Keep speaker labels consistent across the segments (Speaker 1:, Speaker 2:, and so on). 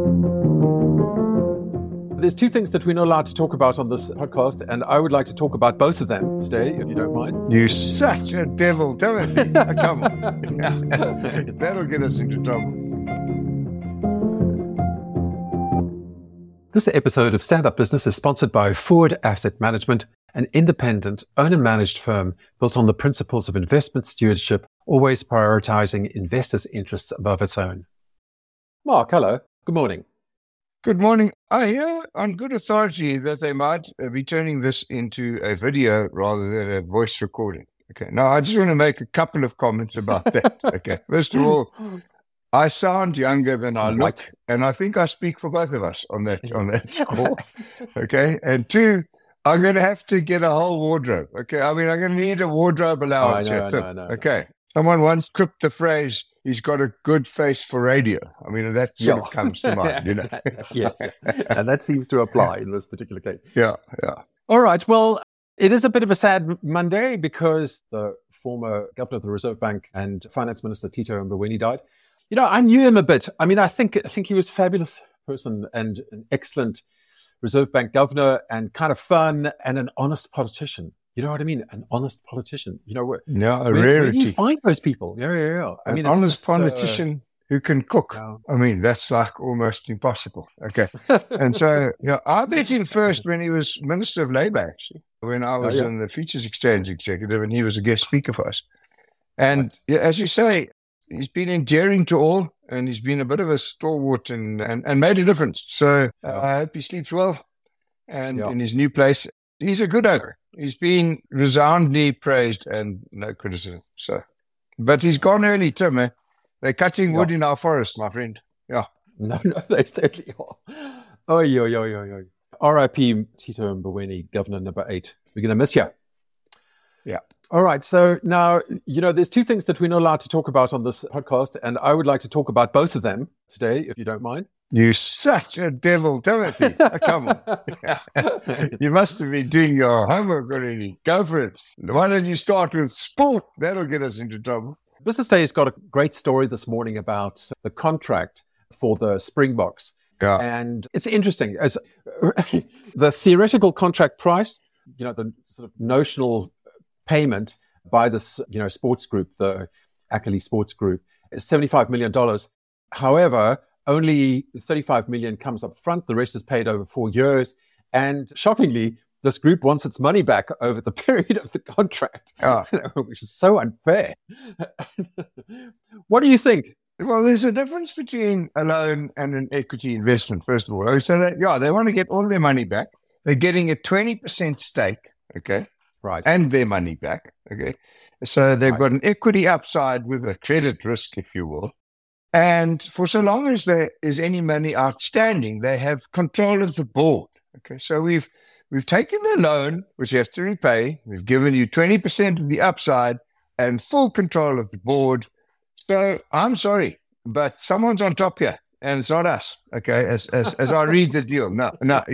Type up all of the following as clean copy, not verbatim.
Speaker 1: There's two things that we're not allowed to talk about on this podcast, and I would like to talk about both of them today, if you don't mind.
Speaker 2: You're such a devil, Timothy. Come on. That'll get us into trouble.
Speaker 1: This episode of Stand Up Business is sponsored by Forward Asset Management, an independent, owner-managed firm built on the principles of investment stewardship, always prioritizing investors' interests above its own. Mark, hello. Good morning.
Speaker 2: Good morning. I hear on good authority that they might be turning this into a video rather than a voice recording. Okay. Now, I just want to make a couple of comments about that. Okay. First of all, I sound younger than I look, and I think I speak for both of us on that score. Okay. And two, I'm going to have to get a whole wardrobe. Okay. I mean, I'm going to need a wardrobe allowance.
Speaker 1: I know.
Speaker 2: Okay. Someone once quipped the phrase, he's got a good face for radio. I mean, that sort of comes to mind, you know.
Speaker 1: Yes. And that seems to apply in this particular case.
Speaker 2: Yeah.
Speaker 1: All right. Well, it is a bit of a sad Monday because the former governor of the Reserve Bank and finance minister Tito Mboweni died. You know, I knew him a bit. I mean, I think he was a fabulous person and an excellent Reserve Bank governor and kind of fun and an honest politician. You know what I mean? An honest politician. You know,
Speaker 2: a rarity.
Speaker 1: Where do you find those people? Yeah. I mean,
Speaker 2: an honest politician who can cook. I mean, that's like almost impossible. Okay. And so, I met him first when he was Minister of Labour, actually, when I was in the Futures Exchange executive, and he was a guest speaker for us. And as you say, he's been endearing to all, and he's been a bit of a stalwart and made a difference. So I hope he sleeps well and in his new place. He's a good ogre. He's been resoundingly praised and no criticism. So, but he's gone early, Tim. They're cutting wood in our forest, my friend. Yeah.
Speaker 1: No, they certainly are. Oh. R.I.P. Tito Mboweni, Governor number 8. We're going to miss you.
Speaker 2: Yeah.
Speaker 1: All right. So now, there's two things that we're not allowed to talk about on this podcast, and I would like to talk about both of them today, if you don't mind.
Speaker 2: You're such a devil, Timothy. Come on. You must have been doing your homework already. Go for it. Why don't you start with sport? That'll get us into trouble.
Speaker 1: Business Day has got a great story this morning about the contract for the Springboks.
Speaker 2: Yeah.
Speaker 1: And it's interesting. As the theoretical contract price, the sort of notional payment by this, sports group, the Ackley Sports Group, is $75 million. However, only 35 million comes up front. The rest is paid over 4 years. And shockingly, this group wants its money back over the period of the contract, which is so unfair. What do you think?
Speaker 2: Well, there's a difference between a loan and an equity investment, first of all. So they want to get all their money back. They're getting a 20% stake, okay?
Speaker 1: Right.
Speaker 2: And their money back, okay? So they've got an equity upside with a credit risk, if you will. And for so long as there is any money outstanding, they have control of the board. Okay, so we've taken a loan, which you have to repay. We've given you 20% of the upside and full control of the board. So I'm sorry, but someone's on top here, and it's not us. Okay, as I read the deal. No,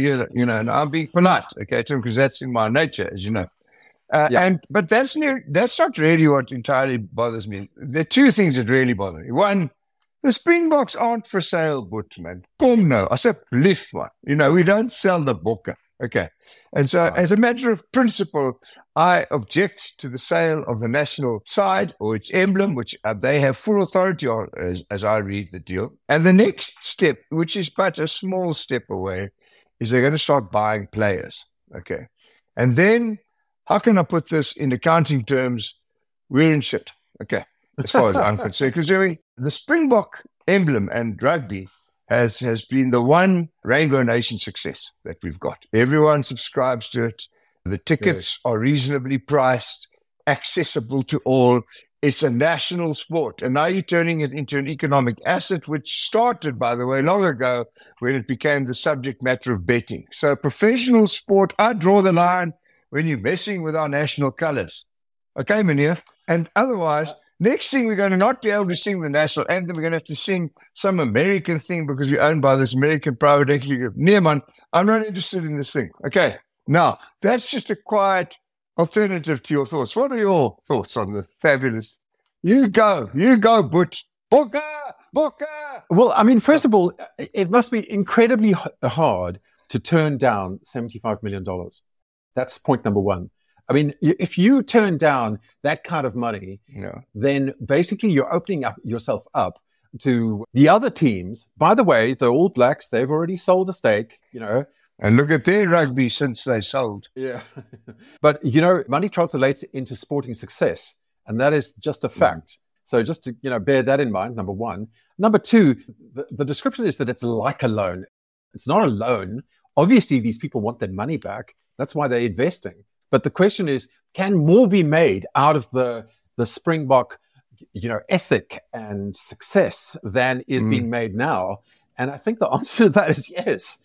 Speaker 2: I'm being polite. Okay, Tim, because that's in my nature, as you know. But that's not really what entirely bothers me. There are two things that really bother me. One, the Springboks aren't for sale, but man, come no. I said, lift one. We don't sell the bokke. Okay. And so as a matter of principle, I object to the sale of the national side or its emblem, which they have full authority on as I read the deal. And the next step, which is but a small step away, is they're going to start buying players. Okay. And then, how can I put this in accounting terms? We're in shit. Okay. As far as I'm concerned, because the Springbok emblem and rugby has been the one Rainbow Nation success that we've got. Everyone subscribes to it. The tickets are reasonably priced, accessible to all. It's a national sport. And now you're turning it into an economic asset, which started, by the way, long ago when it became the subject matter of betting. So professional sport, I draw the line when you're messing with our national colors. Okay, Meneer? And otherwise, next thing, we're going to not be able to sing the national anthem. We're going to have to sing some American thing because we're owned by this American private equity group. Neeman, I'm not interested in this thing. Okay. Now, that's just a quiet alternative to your thoughts. What are your thoughts on the fabulous? You go, Butch. Bokke! Booker!
Speaker 1: Well, I mean, first of all, it must be incredibly hard to turn down $75 million. That's point number one. I mean, if you turn down that kind of money, then basically you're opening up yourself up to the other teams. By the way, the All Blacks, they've already sold a stake,
Speaker 2: And look at their rugby since they sold.
Speaker 1: Yeah. But, money translates into sporting success. And that is just a fact. So just to, bear that in mind, number one. Number two, the description is that it's like a loan. It's not a loan. Obviously, these people want their money back. That's why they're investing. But the question is, can more be made out of the Springbok, ethic and success than is being made now? And I think the answer to that is yes.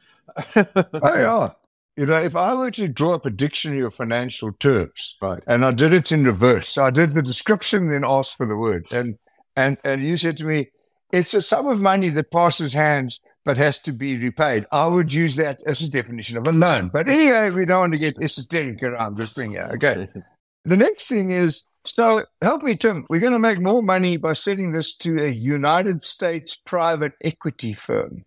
Speaker 2: Oh, yeah. If I were to draw up a dictionary of financial terms,
Speaker 1: right,
Speaker 2: and I did it in reverse, so I did the description, then asked for the word, and you said to me, it's a sum of money that passes hands but has to be repaid. I would use that as a definition of a loan. But anyway, we don't want to get esoteric around this thing here. Okay. The next thing is, so help me, Tim. We're going to make more money by selling this to a United States private equity firm.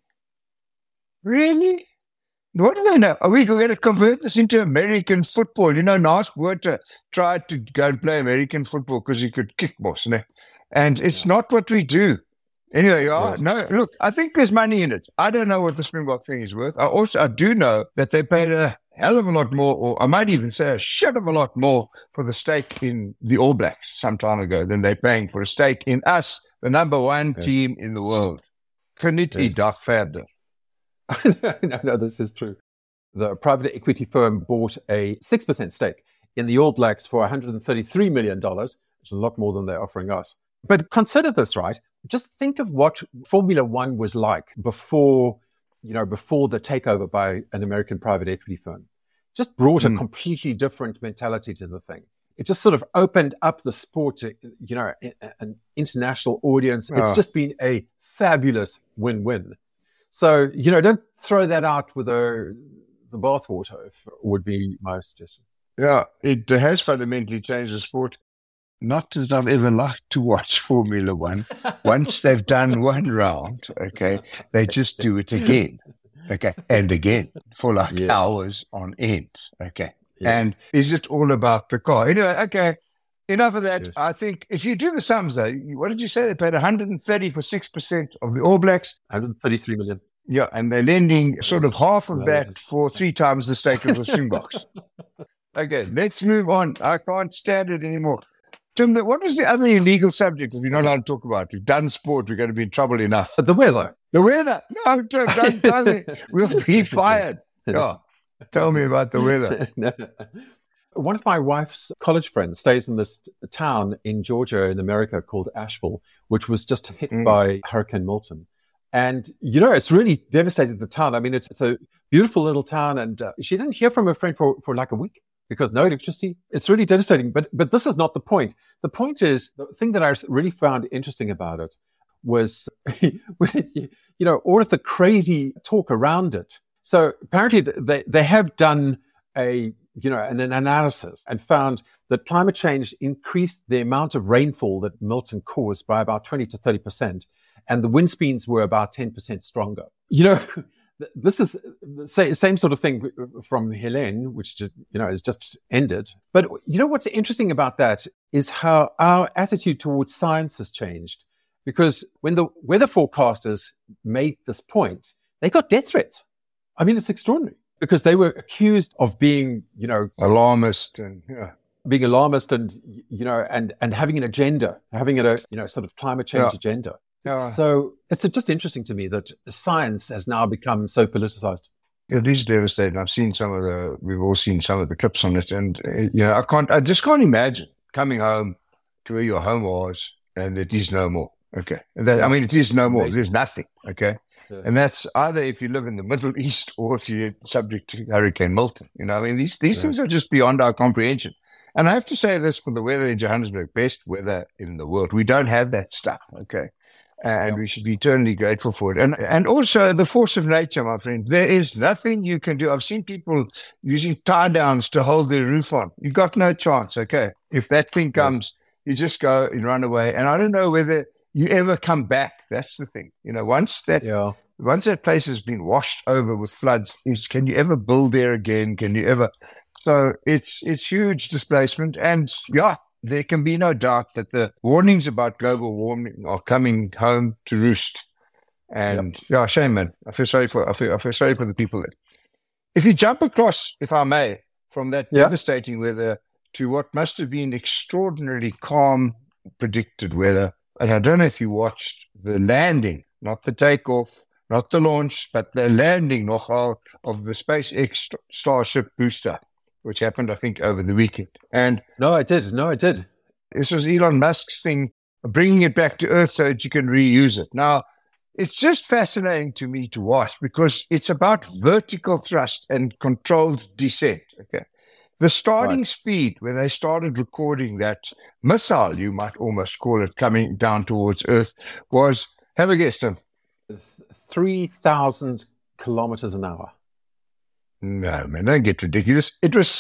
Speaker 2: Really? What do they know? Are we going to convert this into American football? Nice Botha tried to go and play American football because he could kick boss. And it's not what we do. Anyway, no, look, I think there's money in it. I don't know what the Springbok thing is worth. I do know that they paid a hell of a lot more, or I might even say a shit of a lot more for the stake in the All Blacks some time ago than they're paying for a stake in us, the number one team in the world. Geniet die dag verder.
Speaker 1: No, this is true. The private equity firm bought a 6% stake in the All Blacks for $133 million, which is a lot more than they're offering us. But consider this, right? Just think of what Formula One was like before the takeover by an American private equity firm. Just brought a completely different mentality to the thing. It just sort of opened up the sport to, an international audience. It's just been a fabulous win-win. So, don't throw that out with the bathwater, would be my suggestion.
Speaker 2: Yeah, it has fundamentally changed the sport. Not that I've ever liked to watch Formula One. Once they've done one round, okay, they just do it again, okay, and again for hours on end, okay. Yes. And is it all about the car? Anyway, okay, enough of that. Yes. I think if you do the sums, though, what did you say? They paid 130 for 6% of the All Blacks.
Speaker 1: 133 million.
Speaker 2: Yeah, and they're lending sort of half of that for 3 times the stake of the Springboks. Okay, let's move on. I can't stand it anymore. Tim, what was the other illegal subject that we're not allowed to talk about? We've done sport. We're going to be in trouble enough.
Speaker 1: The weather.
Speaker 2: The weather. No, Tim, don't. We'll be fired. Oh, tell me about the weather.
Speaker 1: No. One of my wife's college friends stays in this town in Georgia in America called Asheville, which was just hit by Hurricane Milton. And, it's really devastated the town. I mean, it's a beautiful little town. And she didn't hear from her friend for like a week. Because no electricity, it's really devastating. But this is not the point. The point is, the thing that I really found interesting about it was, all of the crazy talk around it. So apparently they have done an analysis and found that climate change increased the amount of rainfall that Milton caused by about 20 to 30%. And the wind speeds were about 10% stronger. This is the same sort of thing from Helene, which has just ended. But what's interesting about that is how our attitude towards science has changed. Because when the weather forecasters made this point, they got death threats. I mean, it's extraordinary because they were accused of being,
Speaker 2: alarmist and
Speaker 1: being alarmist and having an agenda, having a sort of climate change agenda. Yeah. So it's just interesting to me that science has now become so politicized.
Speaker 2: It is devastating. We've all seen some of the clips on it. And, I just can't imagine coming home to where your home was and it is no more. Okay. It is no more. There's nothing. Okay. Yeah. And that's either if you live in the Middle East or if you're subject to Hurricane Milton. These things are just beyond our comprehension. And I have to say this for the weather in Johannesburg, best weather in the world. We don't have that stuff. Okay. And we should be eternally grateful for it. And also the force of nature, my friend. There is nothing you can do. I've seen people using tie downs to hold their roof on. You've got no chance, okay? If that thing comes, you just go and run away. And I don't know whether you ever come back. That's the thing. Once that place has been washed over with floods, can you ever build there again? Can you ever? So it's huge displacement. And there can be no doubt that the warnings about global warming are coming home to roost. And shame, man. I feel sorry for the people there. If you jump across, if I may, from that devastating weather to what must have been extraordinarily calm, predicted weather, and I don't know if you watched the landing, not the takeoff, not the launch, but the landing nogal of the SpaceX Starship booster, which happened, I think, over the weekend. And
Speaker 1: No, I did.
Speaker 2: This was Elon Musk's thing, bringing it back to Earth so that you can reuse it. Now, it's just fascinating to me to watch because it's about vertical thrust and controlled descent. Okay. The starting speed, when they started recording that missile, you might almost call it, coming down towards Earth, was, have a guess, Tim.
Speaker 1: 3,000 kilometers an hour.
Speaker 2: No, man, don't get ridiculous. It was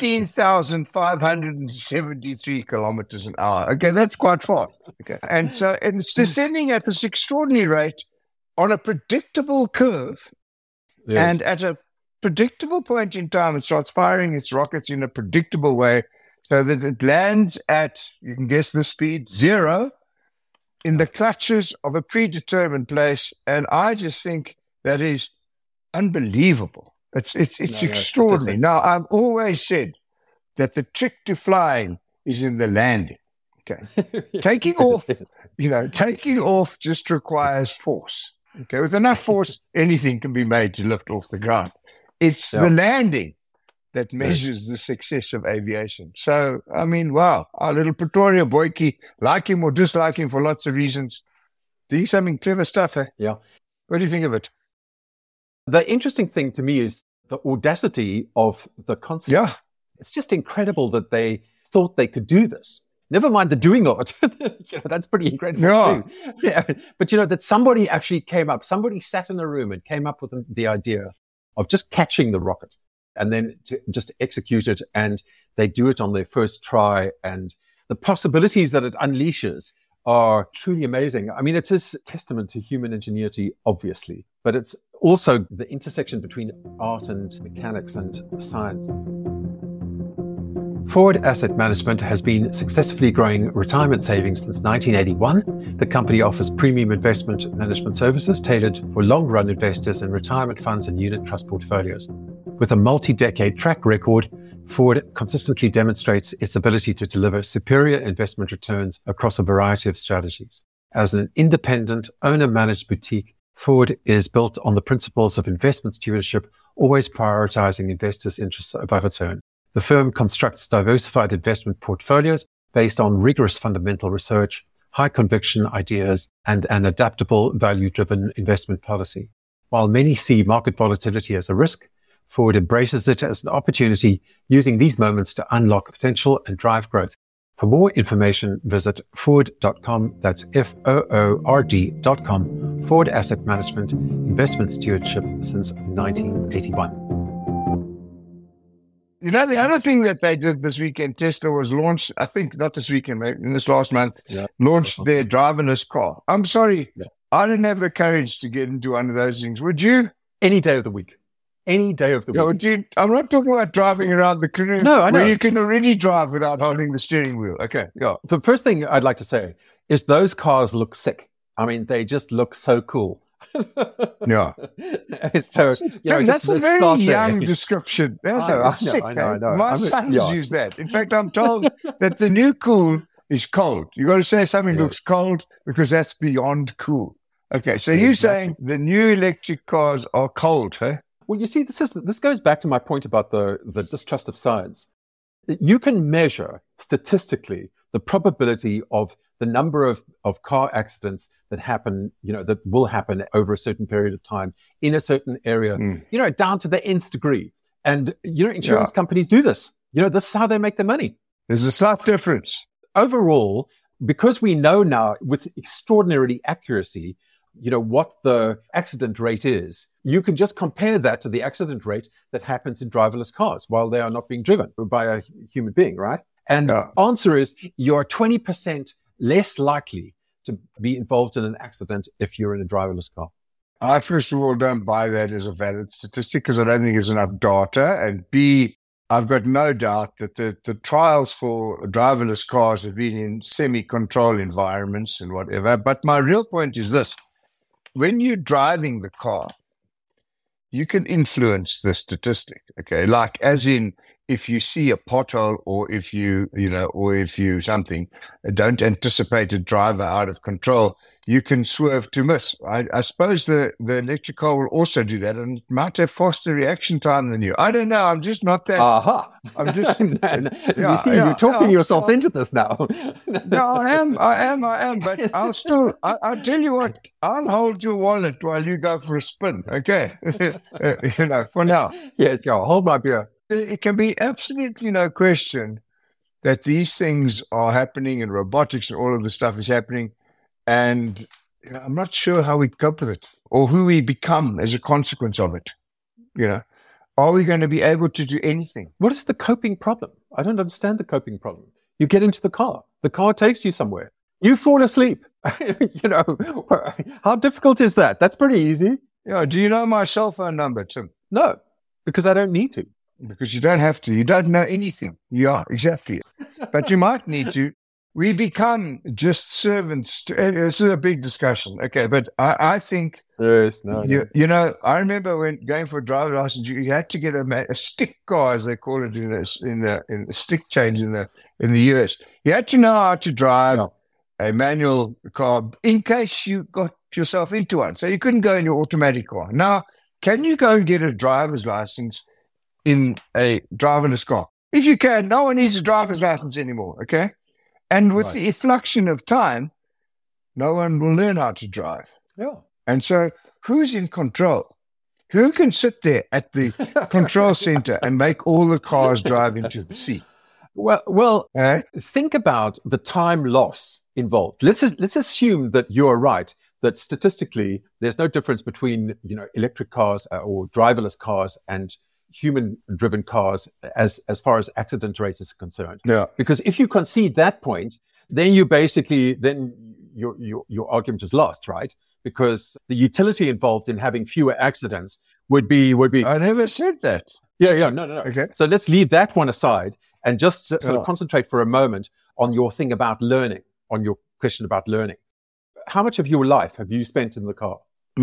Speaker 2: 16,573 kilometers an hour. Okay, that's quite fast. Okay, and it's descending at this extraordinary rate on a predictable curve, and at a predictable point in time, it starts firing its rockets in a predictable way, so that it lands at, you can guess the speed, 0, in the clutches of a predetermined place. And I just think that is unbelievable. It's extraordinary. Now, I've always said that the trick to flying is in the landing. Okay. Taking off just requires force. Okay. With enough force, anything can be made to lift off the ground. It's the landing that measures the success of aviation. So, I mean, wow, our little Pretoria Boykie, like him or dislike him for lots of reasons, doing something clever stuff, eh?
Speaker 1: Yeah.
Speaker 2: What do you think of it?
Speaker 1: The interesting thing to me is the audacity of the concept.
Speaker 2: Yeah.
Speaker 1: It's just incredible that they thought they could do this. Never mind the doing of it. That's pretty incredible too. Yeah. But that somebody actually somebody sat in a room and came up with the idea of just catching the rocket and then to just execute it. And they do it on their first try. And the possibilities that it unleashes are truly amazing. I mean, it is testament to human ingenuity, obviously, but it's also the intersection between art and mechanics and science. Forward Asset Management has been successfully growing retirement savings since 1981. The company offers premium investment management services tailored for long-run investors in retirement funds and unit trust portfolios. With a multi-decade track record, Forward consistently demonstrates its ability to deliver superior investment returns across a variety of strategies. As an independent, owner-managed boutique, Forward is built on the principles of investment stewardship, always prioritizing investors' interests above its own. The firm constructs diversified investment portfolios based on rigorous fundamental research, high conviction ideas, and an adaptable, value-driven investment policy. While many see market volatility as a risk, Forward embraces it as an opportunity, using these moments to unlock potential and drive growth. For more information, visit forward.com. That's FOORD.com. Forward Asset Management, investment stewardship since 1981.
Speaker 2: The other thing that they did this weekend, Tesla, was launch, I think not this weekend, maybe in this last month, launched their driverless car. I'm sorry, I didn't have the courage to get into one of those things. Would you?
Speaker 1: Any day of the week. Any day of the week.
Speaker 2: Dude, I'm not talking about driving around the canoe.
Speaker 1: No, I know.
Speaker 2: Where you can already drive without holding the steering wheel. Okay, yeah.
Speaker 1: The first thing I'd like to say is those cars look sick. I mean, they just look so cool.
Speaker 2: Yeah.
Speaker 1: So,
Speaker 2: that's a very young description. That's sick. I know. My sons use that. In fact, I'm told that the new cool is cold. You got to say something looks cold because that's beyond cool. Okay, so you're saying the new electric cars are cold, huh?
Speaker 1: Well, you see, this goes back to my point about the distrust of science. You can measure statistically the probability of the number of car accidents that happen, that will happen over a certain period of time in a certain area, down to the nth degree. And, insurance companies do this. This is how they make their money.
Speaker 2: There's a slight difference.
Speaker 1: Overall, because we know now with extraordinary accuracy, what the accident rate is, you can just compare that to the accident rate that happens in driverless cars while they are not being driven by a human being, right? And the answer is you're 20% less likely to be involved in an accident if you're in a driverless car?
Speaker 2: I, first of all, don't buy that as a valid statistic because I don't think there's enough data. And B, I've got no doubt that the trials for driverless cars have been in semi-controlled environments and whatever. But my real point is this. When you're driving the car, you can influence the statistic, okay? Like, as in, if you see a pothole or if you something, don't anticipate a driver out of control, you can swerve to miss. I suppose the electric car will also do that, and it might have faster reaction time than you. I don't know. I'm just not that.
Speaker 1: Aha.
Speaker 2: I'm just.
Speaker 1: You're talking yourself into this now.
Speaker 2: No, I am. But I'll tell you what. I'll hold your wallet while you go for a spin. Okay, for now.
Speaker 1: Yes, hold my beer.
Speaker 2: It can be absolutely no question that these things are happening, and robotics and all of this stuff is happening. And I'm not sure how we cope with it or who we become as a consequence of it. Are we going to be able to do anything?
Speaker 1: What is the coping problem? I don't understand the coping problem. You get into the car takes you somewhere. You fall asleep. How difficult is that? That's pretty easy.
Speaker 2: Yeah. Do you know my cell phone number, Tim?
Speaker 1: No, because I don't need to.
Speaker 2: Because you don't have to. You don't know anything. Yeah, exactly. But you might need to. We become just servants. This is a big discussion. Okay, but I think...
Speaker 1: Yes, no.
Speaker 2: I remember when going for a driver's license, you had to get a stick car, as they call it in the stick change in the US. You had to know how to drive a manual car in case you got yourself into one. So you couldn't go in your automatic car. Now, can you go and get a driver's license in a driverless car? If you can, no one needs a driver's license anymore, okay? And with the effluxion of time, no one will learn how to drive.
Speaker 1: Yeah.
Speaker 2: And so who's in control? Who can sit there at the control center and make all the cars drive into the sea?
Speaker 1: Well, think about the time loss involved. Let's assume that you're right, that statistically there's no difference between, electric cars or driverless cars and human-driven cars as far as accident rates is concerned.
Speaker 2: Yeah.
Speaker 1: Because if you concede that point, then you basically your argument is lost, right? Because the utility involved in having fewer accidents would be.
Speaker 2: I never said that.
Speaker 1: Yeah, no.
Speaker 2: Okay.
Speaker 1: So let's leave that one aside and just sort of concentrate for a moment on your thing about learning, on your question about learning. How much of your life have you spent in the car?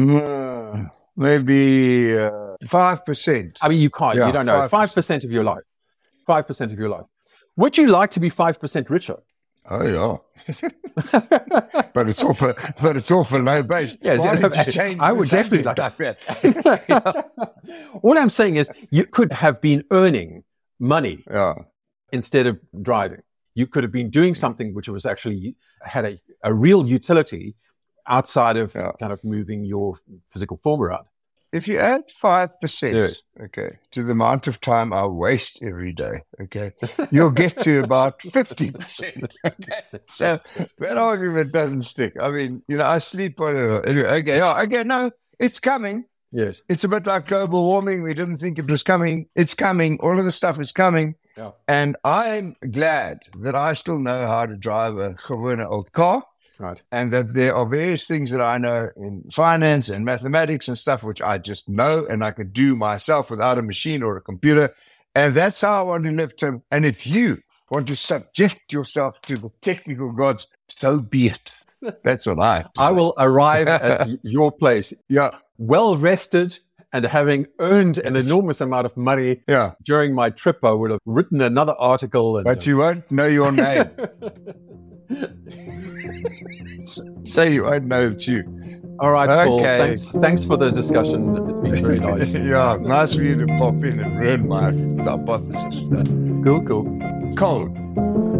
Speaker 2: Maybe 5%.
Speaker 1: I mean, you can't. You don't know. 5% of your life. 5% of your life. Would you like to be 5% richer?
Speaker 2: Oh yeah, but it's all for low base.
Speaker 1: Yes, I would definitely like that. All I'm saying is, you could have been earning money instead of driving. You could have been doing something which was actually had a real utility outside of kind of moving your physical form around.
Speaker 2: If you add 5%, to the amount of time I waste every day, you'll get to about 50%. So that argument doesn't stick. I mean, I sleep on it. Anyway, no, it's coming.
Speaker 1: Yes.
Speaker 2: It's a bit like global warming. We didn't think it was coming. It's coming. All of the stuff is coming.
Speaker 1: Yeah.
Speaker 2: And I'm glad that I still know how to drive a gewone old car.
Speaker 1: Right.
Speaker 2: And that there are various things that I know in finance and mathematics and stuff, which I just know and I can do myself without a machine or a computer. And that's how I want to live, Tim. And if you want to subject yourself to the technical gods, so be it. That's what I have to say.
Speaker 1: I will arrive at your place.
Speaker 2: Yeah.
Speaker 1: Well rested and having earned an enormous amount of money during my trip. I would have written another article.
Speaker 2: But you won't know your name. Say you won't know it's you.
Speaker 1: All right, Paul. Thanks for the discussion. It's been very nice.
Speaker 2: Nice for you to pop in and ruin my hypothesis.
Speaker 1: Cool.
Speaker 2: Cold.